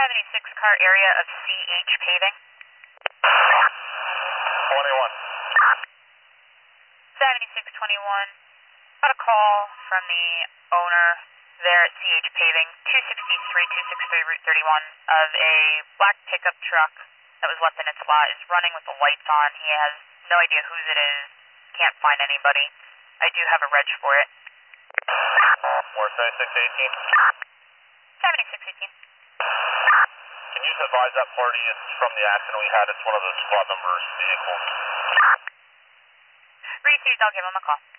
76 car area of CH paving. 21. 7621. Got a call from the owner there at CH Paving, 263 Route 31, of a black pickup truck that was left in its lot is running with the lights on. He has no idea whose it is, can't find anybody. I do have a reg for it. More 7618. 7618. Can you advise that party it's from the accident we had? It's one of the squad members' vehicles. Reed, I'll give him a call.